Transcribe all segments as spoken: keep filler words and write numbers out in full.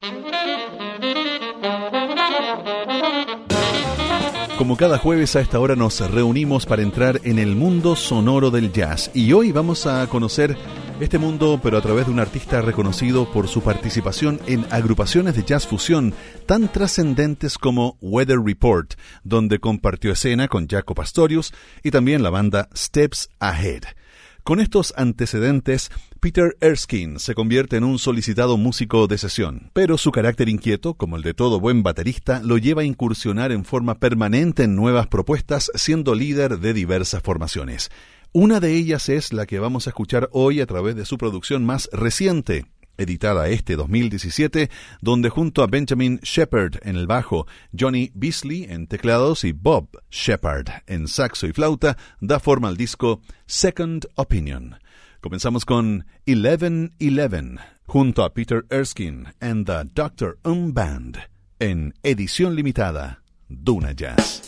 Como cada jueves a esta hora nos reunimos para entrar en el mundo sonoro del jazz y hoy vamos a conocer este mundo pero a través de un artista reconocido por su participación en agrupaciones de jazz fusión tan trascendentes como Weather Report, donde compartió escena con Jaco Pastorius y también la banda Steps Ahead. Con estos antecedentes, Peter Erskine se convierte en un solicitado músico de sesión, pero su carácter inquieto, como el de todo buen baterista, lo lleva a incursionar en forma permanente en nuevas propuestas, siendo líder de diversas formaciones. Una de ellas es la que vamos a escuchar hoy a través de su producción más reciente, editada este dos mil diecisiete, donde junto a Benjamin Shepard en el bajo, Johnny Beasley en teclados y Bob Shepard en saxo y flauta, da forma al disco Second Opinion. Comenzamos con eleven eleven, junto a Peter Erskine and the doctor Um Band, en edición limitada, Duna Jazz.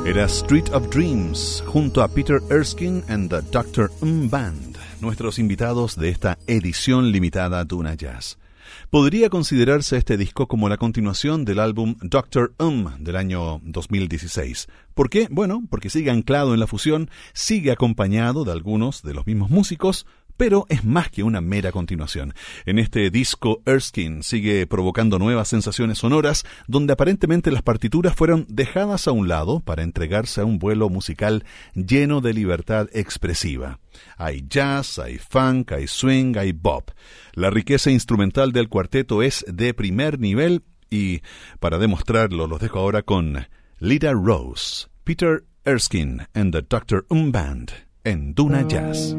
Era Street of Dreams, junto a Peter Erskine and the doctor Um Band, nuestros invitados de esta edición limitada Duna Jazz. Podría considerarse este disco como la continuación del álbum doctor Um del año dos mil dieciséis. ¿Por qué? Bueno, porque sigue anclado en la fusión, sigue acompañado de algunos de los mismos músicos, pero es más que una mera continuación. En este disco, Erskine sigue provocando nuevas sensaciones sonoras, donde aparentemente las partituras fueron dejadas a un lado para entregarse a un vuelo musical lleno de libertad expresiva. Hay jazz, hay funk, hay swing, hay bop. La riqueza instrumental del cuarteto es de primer nivel y, para demostrarlo, los dejo ahora con Lita Rose, Peter Erskine and the doctor Um Band en Duna Jazz.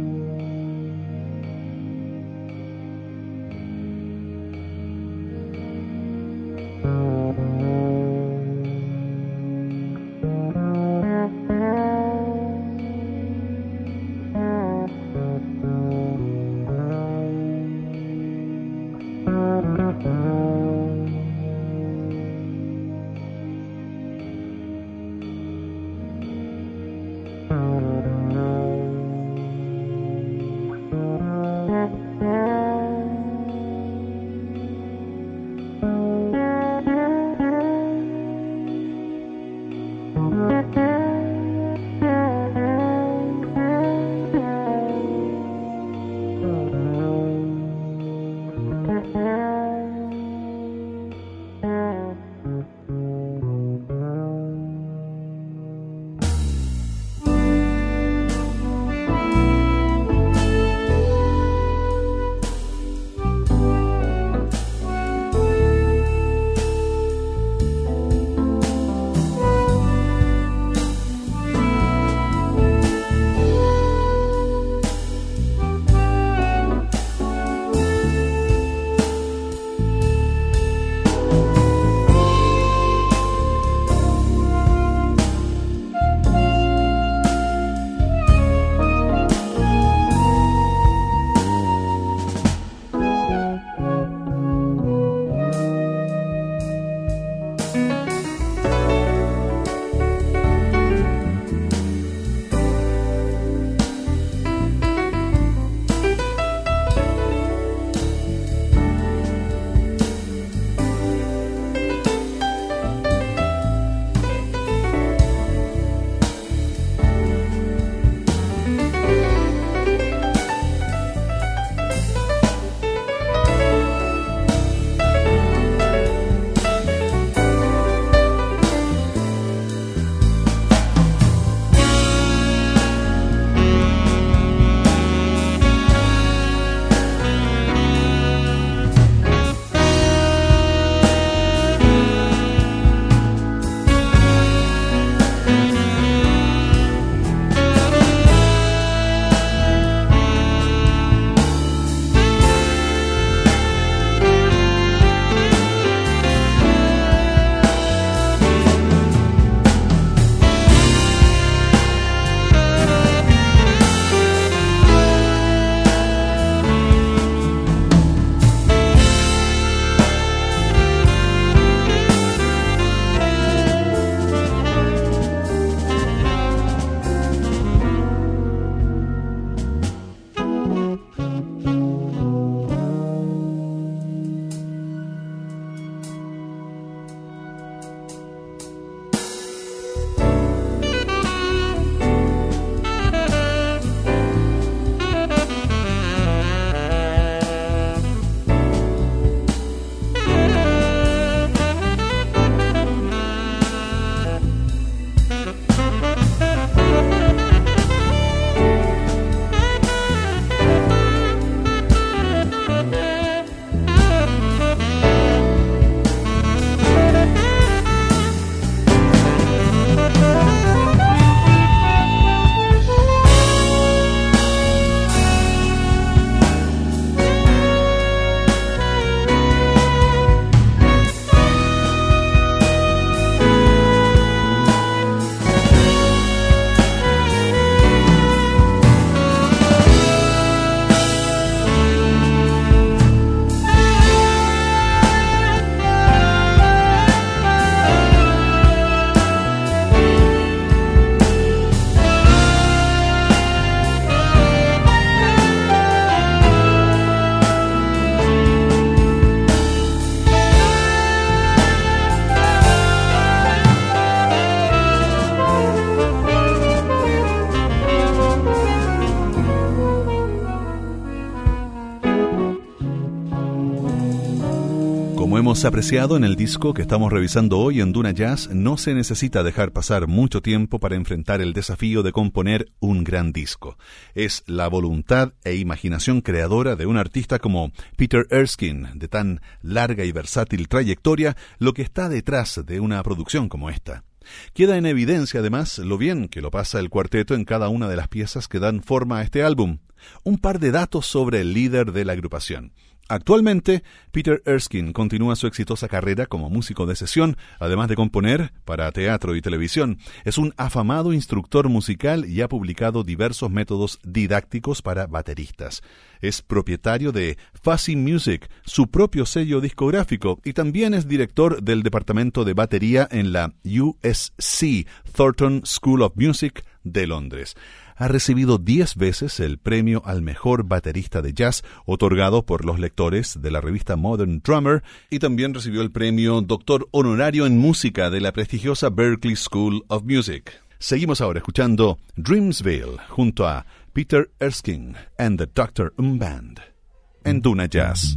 Como hemos apreciado en el disco que estamos revisando hoy en Duna Jazz, no se necesita dejar pasar mucho tiempo para enfrentar el desafío de componer un gran disco. Es la voluntad e imaginación creadora de un artista como Peter Erskine, de tan larga y versátil trayectoria, lo que está detrás de una producción como esta. Queda en evidencia además lo bien que lo pasa el cuarteto en cada una de las piezas que dan forma a este álbum. Un par de datos sobre el líder de la agrupación. Actualmente, Peter Erskine continúa su exitosa carrera como músico de sesión, además de componer para teatro y televisión. Es un afamado instructor musical y ha publicado diversos métodos didácticos para bateristas. Es propietario de Fuzzy Music, su propio sello discográfico, y también es director del departamento de batería en la U S C, Thornton School of Music de Londres. Ha recibido diez veces el premio al mejor baterista de jazz, otorgado por los lectores de la revista Modern Drummer, y también recibió el premio Doctor Honorario en Música de la prestigiosa Berklee School of Music. Seguimos ahora escuchando Dreamsville junto a Peter Erskine and the Doctor Um Band en Duna Jazz.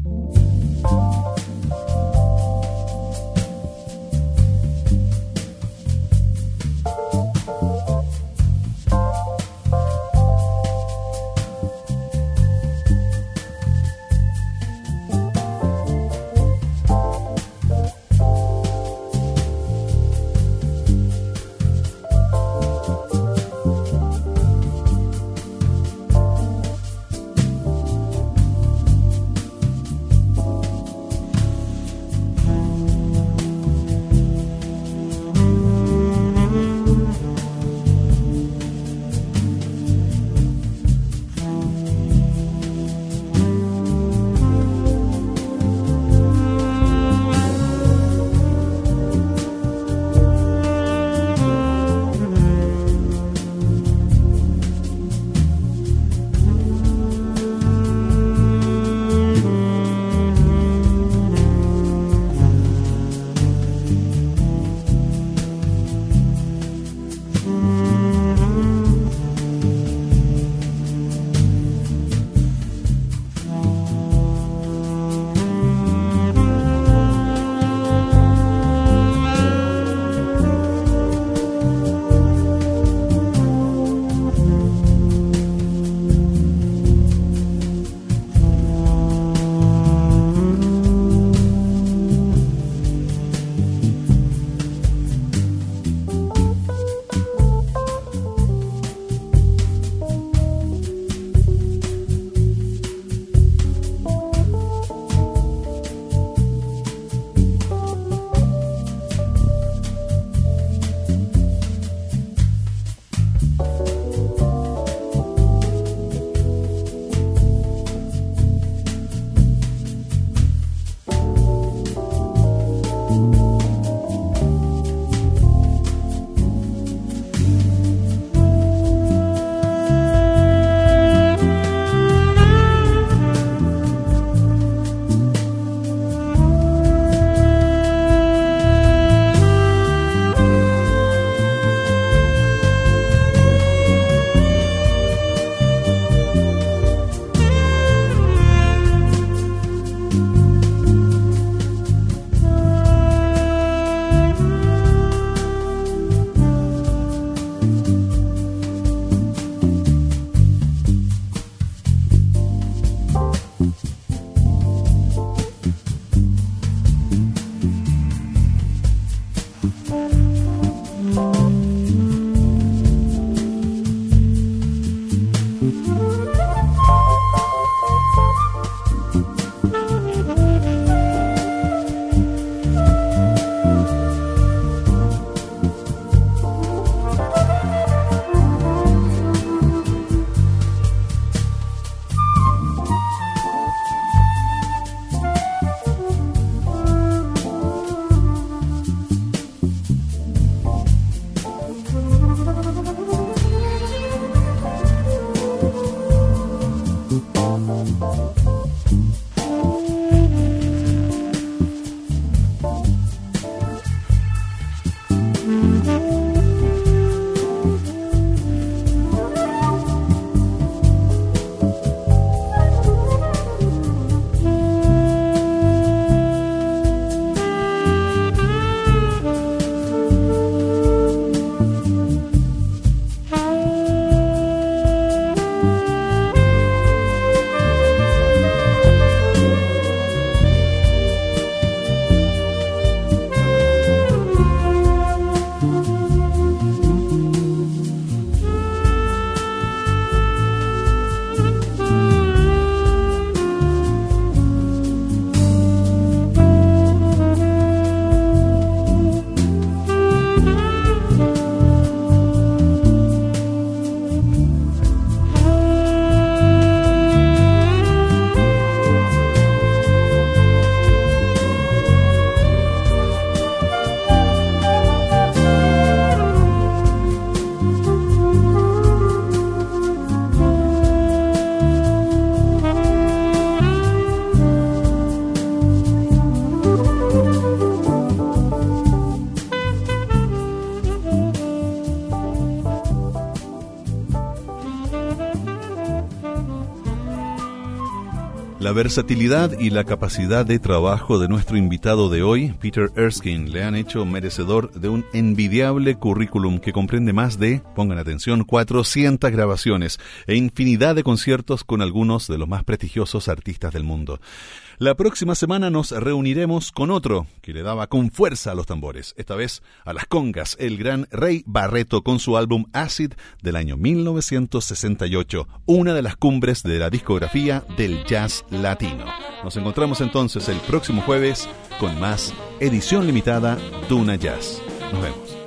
versatilidad y la capacidad de trabajo de nuestro invitado de hoy, Peter Erskine, le han hecho merecedor de un envidiable currículum que comprende más de, pongan atención, cuatrocientas grabaciones e infinidad de conciertos con algunos de los más prestigiosos artistas del mundo. La próxima semana nos reuniremos con otro que le daba con fuerza a los tambores, esta vez a las congas, el gran Rey Barreto con su álbum Acid del año mil novecientos sesenta y ocho, una de las cumbres de la discografía del jazz latino. Nos encontramos entonces el próximo jueves con más edición limitada Duna Jazz. Nos vemos.